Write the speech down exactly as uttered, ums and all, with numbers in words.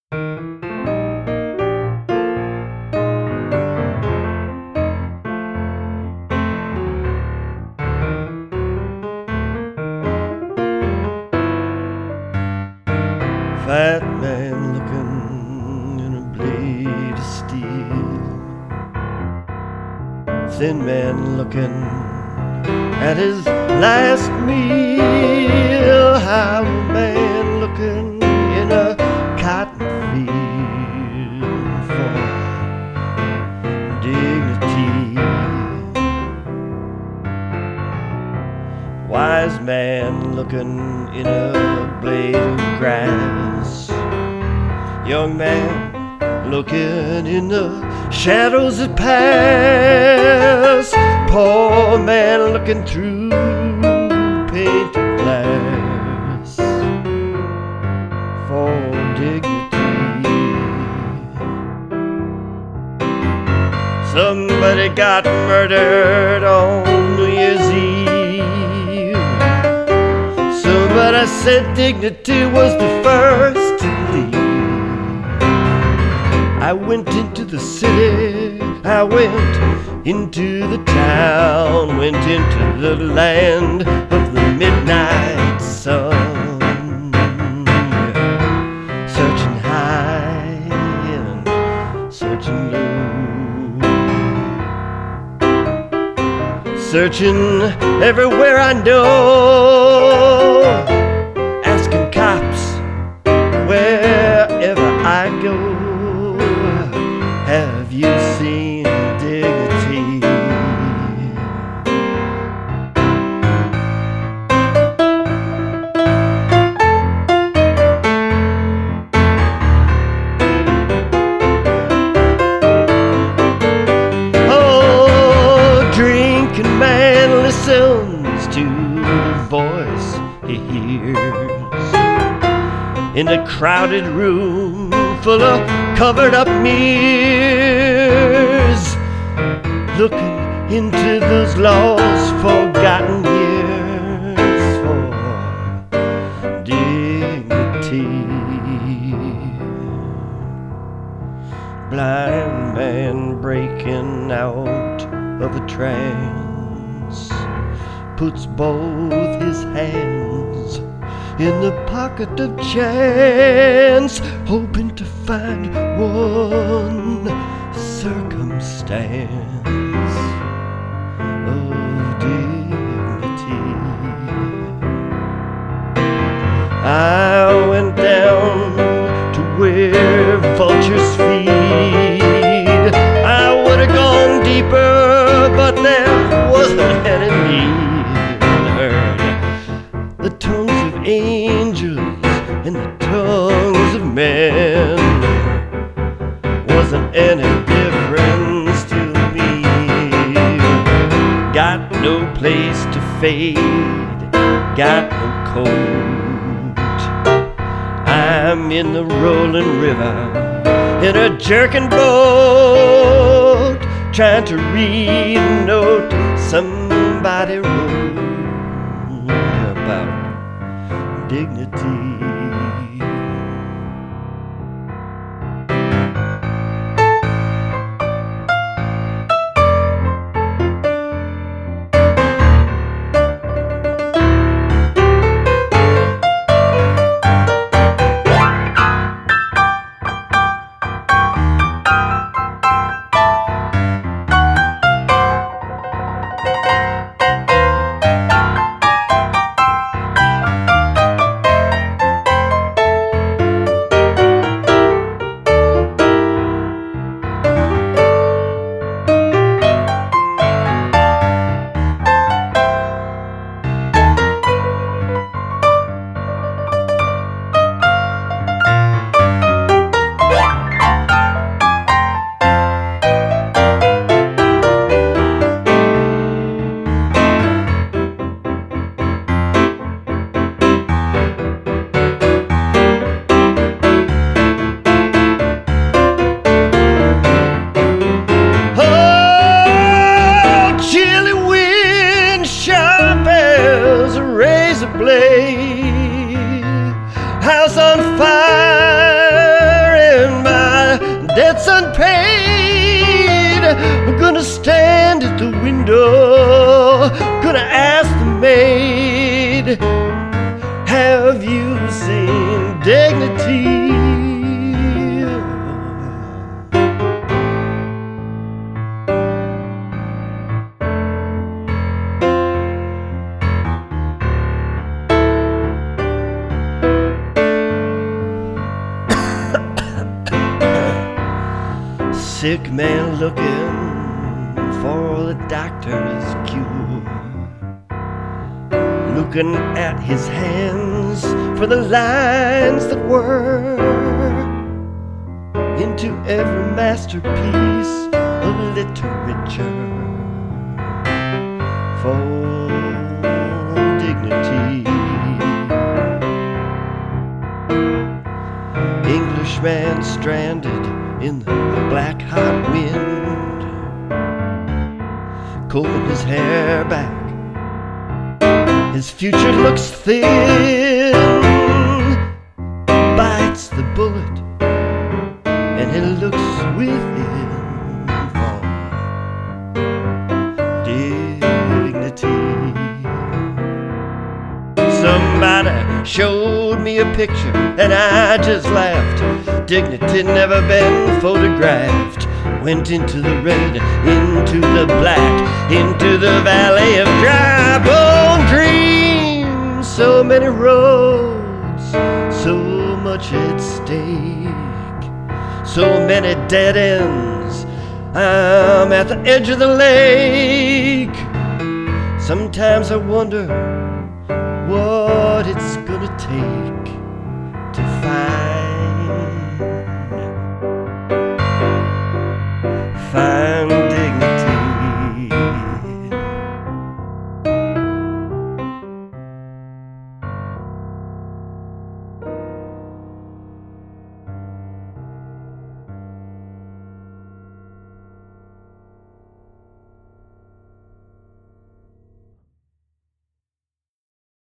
Fat man looking in a blade of steel, thin man looking at his last meal, how a man looking in a cotton field for dignity. Wise man looking in a blade of grass, young man looking in the shadows that pass, poor man looking through painted glass for dignity. Somebody got murdered on New Year's Eve, somebody said dignity was the first to leave. I went into the city, I went into the town, went into the land of the midnight sun, searching high and searching low, searching everywhere I know, asking cops wherever I go, have you seen dignity? Oh, drinking man listens to the voice he hears in a crowded room full of covered up mirrors, looking into those lost forgotten years for dignity. Blind man breaking out of a trance puts both his hands in the pocket of chance, hoping to find one circumstance of dignity. I went down to where vultures feed, I would have gone deeper, but there wasn't any need. The tongues of angels and the tongues of men, wasn't any difference to me. Got no place to fade, got no coat, I'm in the rolling river in a jerking boat, trying to read a note somebody wrote about dignity. price unpaid. I'm gonna stand at the window, gonna ask the maid, have you seen Dignity? Sick man looking for the doctor's cure, looking at his hands for the lines that were into every masterpiece of literature for dignity. Englishman stranded in the black hot wind, combing his hair back, his future looks thin, bites the bullet and he looks within for dignity. Somebody showed me a picture and I just laughed. Dignity never been photographed. Went into the red, into the black, into the valley of dry bone dreams. So many roads, so much at stake, so many dead ends. I'm at the edge of the lake. Sometimes I wonder what it's gonna take to find